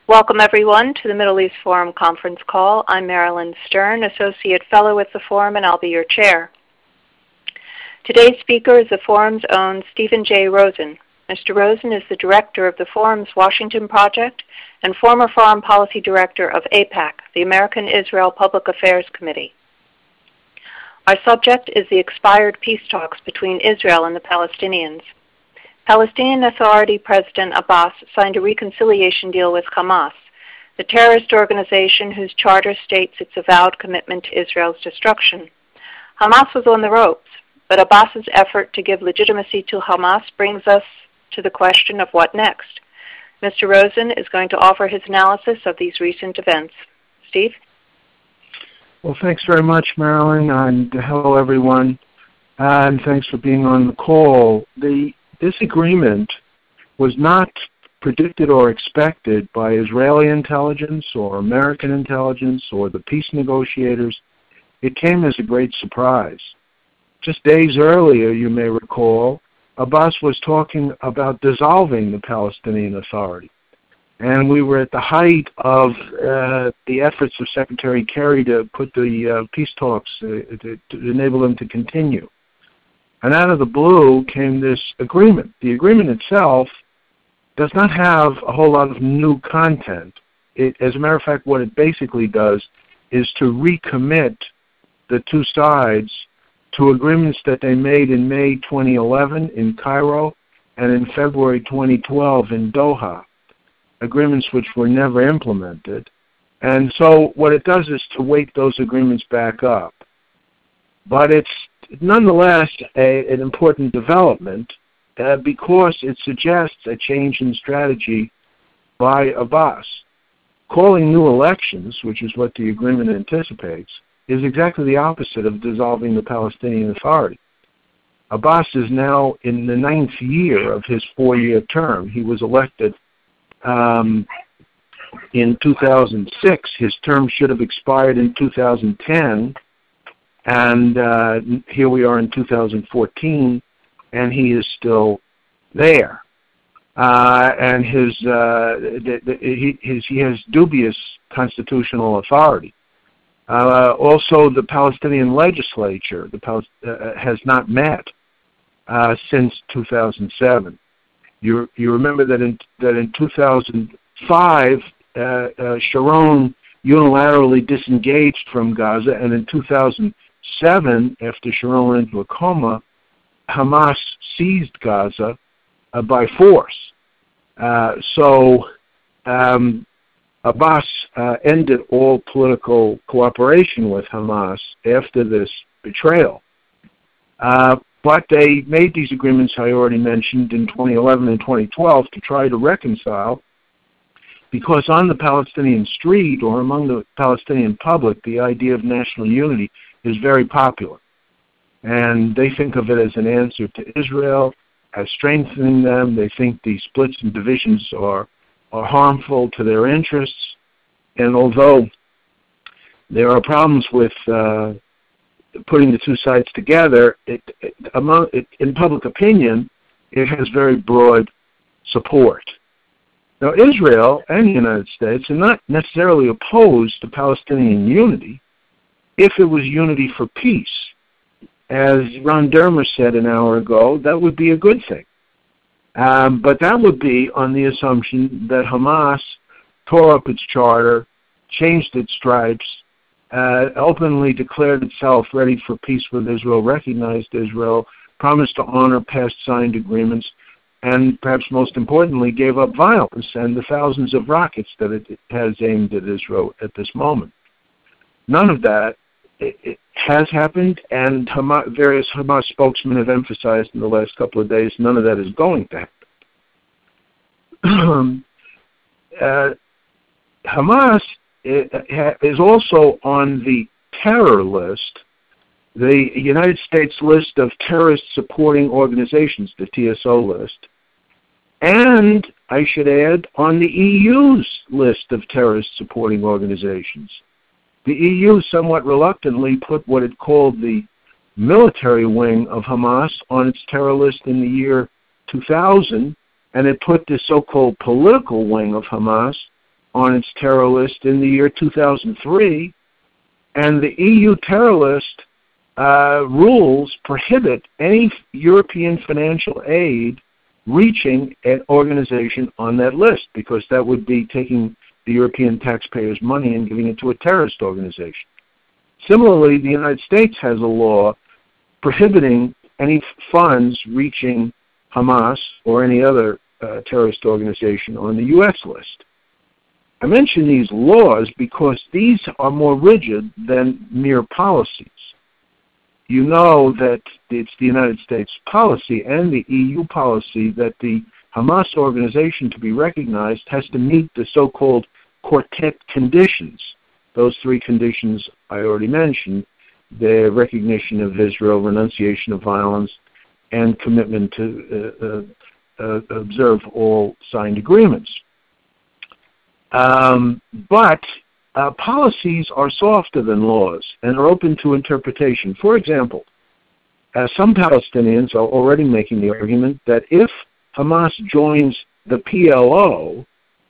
Welcome, everyone, to the Middle East Forum conference call. I'm Marilyn Stern, Associate Fellow with the Forum, and I'll be your chair. Today's speaker is the Forum's own Stephen J. Rosen. Mr. Rosen is the director of the Forum's Washington Project and former Foreign Policy Director of AIPAC, the American Israel Public Affairs Committee. Our subject is the expired peace talks between Israel and the Palestinians. Palestinian Authority President Abbas signed a reconciliation deal with Hamas, the terrorist organization whose charter states its avowed commitment to Israel's destruction. Hamas was on the ropes, but Abbas's effort to give legitimacy to Hamas brings us to the question of what next. Mr. Rosen is going to offer his analysis of these recent events. Steve? Well, thanks very much, Marilyn, and hello, everyone, and thanks for being on the call. This agreement was not predicted or expected by Israeli intelligence or American intelligence or the peace negotiators. It came as a great surprise. Just days earlier, you may recall, Abbas was talking about dissolving the Palestinian Authority. And we were at the height of the efforts of Secretary Kerry to put the peace talks, to enable them to continue. And out of the blue came this agreement. The agreement itself does not have a whole lot of new content. As a matter of fact, what it basically does is to recommit the two sides to agreements that they made in May 2011 in Cairo and in February 2012 in Doha, agreements which were never implemented. And so what it does is to wake those agreements back up. But it's nonetheless an important development because it suggests a change in strategy by Abbas. Calling new elections, which is what the agreement anticipates, is exactly the opposite of dissolving the Palestinian Authority. Abbas is now in the 9th year of his 4-year term. He was elected in 2006. His term should have expired in 2010. And here we are in 2014, and he is still there. And he has dubious constitutional authority. Also, the Palestinian legislature has not met since 2007. You remember that in 2005, Sharon unilaterally disengaged from Gaza, and in 2007, after Sharon went into a coma, Hamas seized Gaza by force. So Abbas ended all political cooperation with Hamas after this betrayal. But they made these agreements I already mentioned in 2011 and 2012 to try to reconcile, because on the Palestinian street or among the Palestinian public, the idea of national unity is very popular. And they think of it as an answer to Israel, as strengthening them. They think these splits and divisions are harmful to their interests. And although there are problems with putting the two sides together, in public opinion, it has very broad support. Now, Israel and the United States are not necessarily opposed to Palestinian unity if it was unity for peace. As Ron Dermer said an hour ago, that would be a good thing. But that would be on the assumption that Hamas tore up its charter, changed its stripes, openly declared itself ready for peace with Israel, recognized Israel, promised to honor past signed agreements, and perhaps most importantly, gave up violence and the thousands of rockets that it has aimed at Israel at this moment. None of that has happened, and various Hamas spokesmen have emphasized in the last couple of days none of that is going to happen. Hamas is also on the terror list, the United States list of terrorist supporting organizations, the TSO list, and, I should add, on the EU's list of terrorist supporting organizations. The EU somewhat reluctantly put what it called the military wing of Hamas on its terror list in the year 2000, and it put the so-called political wing of Hamas on its terror list in the year 2003, and the EU terror list rules prohibit any European financial aid reaching an organization on that list, because that would be taking the European taxpayers' money and giving it to a terrorist organization. Similarly, the United States has a law prohibiting any funds reaching Hamas or any other terrorist organization on the U.S. list. I mention these laws because these are more rigid than mere policies. You know that it's the United States policy and the EU policy that the Hamas organization, to be recognized, has to meet the so-called quartet conditions. Those three conditions I already mentioned: the recognition of Israel, renunciation of violence, and commitment to observe all signed agreements. But policies are softer than laws and are open to interpretation. For example, some Palestinians are already making the argument that if Hamas joins the PLO,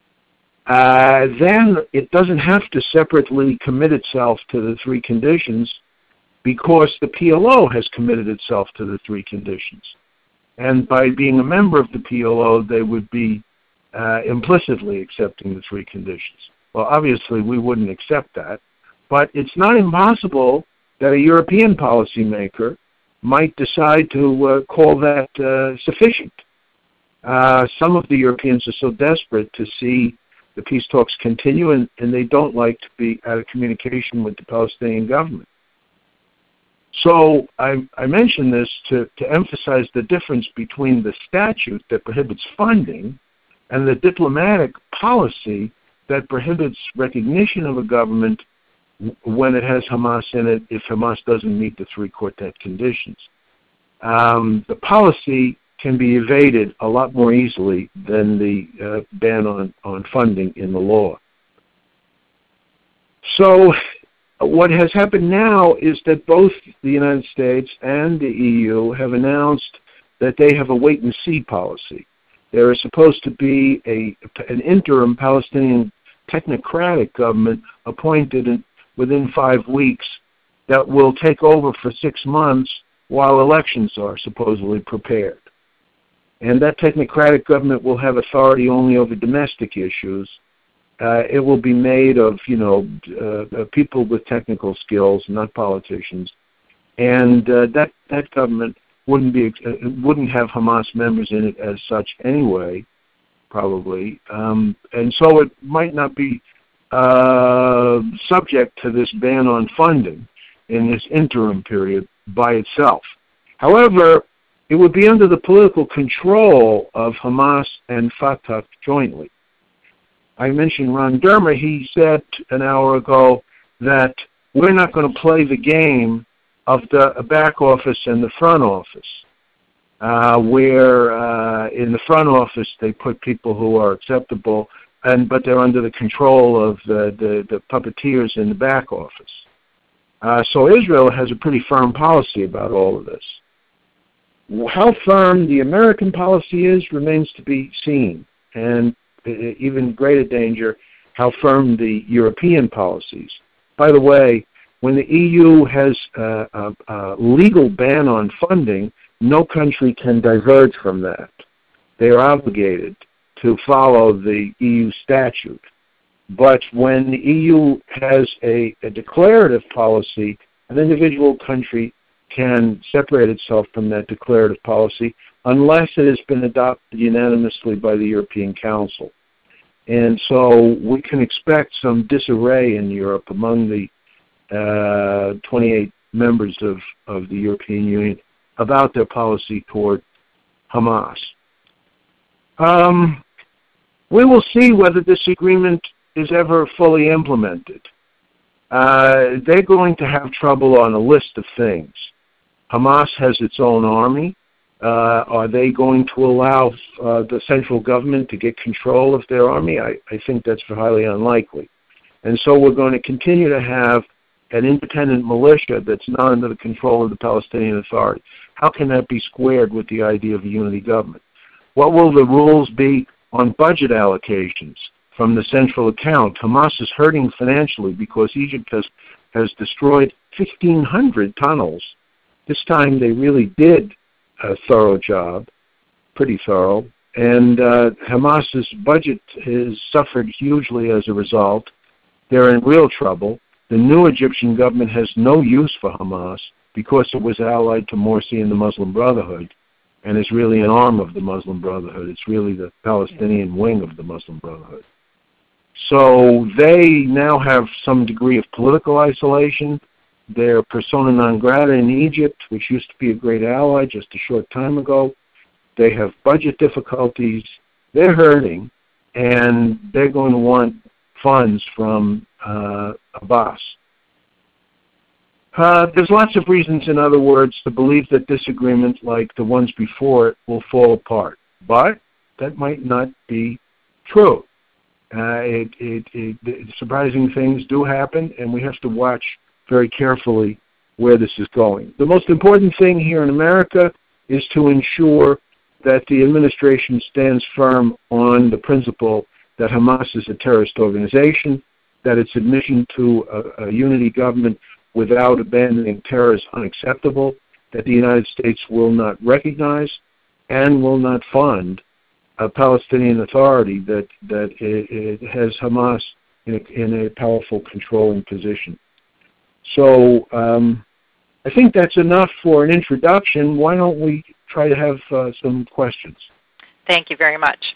then it doesn't have to separately commit itself to the three conditions, because the PLO has committed itself to the three conditions. And by being a member of the PLO, they would be implicitly accepting the three conditions. Well, obviously, we wouldn't accept that, but it's not impossible that a European policymaker might decide to call that sufficient. Some of the Europeans are so desperate to see the peace talks continue, and they don't like to be out of communication with the Palestinian government. So I mention this to emphasize the difference between the statute that prohibits funding and the diplomatic policy that prohibits recognition of a government when it has Hamas in it, if Hamas doesn't meet the three quartet conditions. The policy can be evaded a lot more easily than the ban on funding in the law. So what has happened now is that both the United States and the EU have announced that they have a wait-and-see policy. There is supposed to be an interim Palestinian technocratic government appointed within 5 weeks that will take over for 6 months while elections are supposedly prepared. And that technocratic government will have authority only over domestic issues. It will be made of, people with technical skills, not politicians. And that government wouldn't have Hamas members in it as such anyway, probably. And so it might not be subject to this ban on funding in this interim period by itself. However, it would be under the political control of Hamas and Fatah jointly. I mentioned Ron Dermer. He said an hour ago that we're not going to play the game of the back office and the front office, where in the front office they put people who are acceptable, but they're under the control of the puppeteers in the back office. So Israel has a pretty firm policy about all of this. How firm the American policy is remains to be seen, and even greater danger, how firm the European policies. By the way, when the EU has a legal ban on funding, no country can diverge from that. They are obligated to follow the EU statute. But when the EU has a declarative policy, an individual country can separate itself from that declarative policy unless it has been adopted unanimously by the European Council. And so we can expect some disarray in Europe among the 28 members of the European Union about their policy toward Hamas. We will see whether this agreement is ever fully implemented. They're going to have trouble on a list of things. Hamas has its own army. Are they going to allow the central government to get control of their army? I think that's highly unlikely. And so we're going to continue to have an independent militia that's not under the control of the Palestinian Authority. How can that be squared with the idea of a unity government? What will the rules be on budget allocations? from the central account. Hamas is hurting financially because Egypt has destroyed 1,500 tunnels. This time they really did a thorough job, pretty thorough, and Hamas's budget has suffered hugely as a result. They're in real trouble. The new Egyptian government has no use for Hamas because it was allied to Morsi and the Muslim Brotherhood, and is really an arm of the Muslim Brotherhood. It's really the Palestinian wing of the Muslim Brotherhood. So they now have some degree of political isolation. They're persona non grata in Egypt, which used to be a great ally just a short time ago. They have budget difficulties. They're hurting, and they're going to want funds from Abbas. There's lots of reasons, in other words, to believe that this agreement, like the ones before it, will fall apart. But that might not be true. Surprising things do happen, and we have to watch very carefully where this is going. The most important thing here in America is to ensure that the administration stands firm on the principle that Hamas is a terrorist organization, that its admission to a unity government without abandoning terror is unacceptable, that the United States will not recognize and will not fund a Palestinian Authority that it has Hamas in a powerful controlling position. So I think that's enough for an introduction. Why don't we try to have some questions? Thank you very much.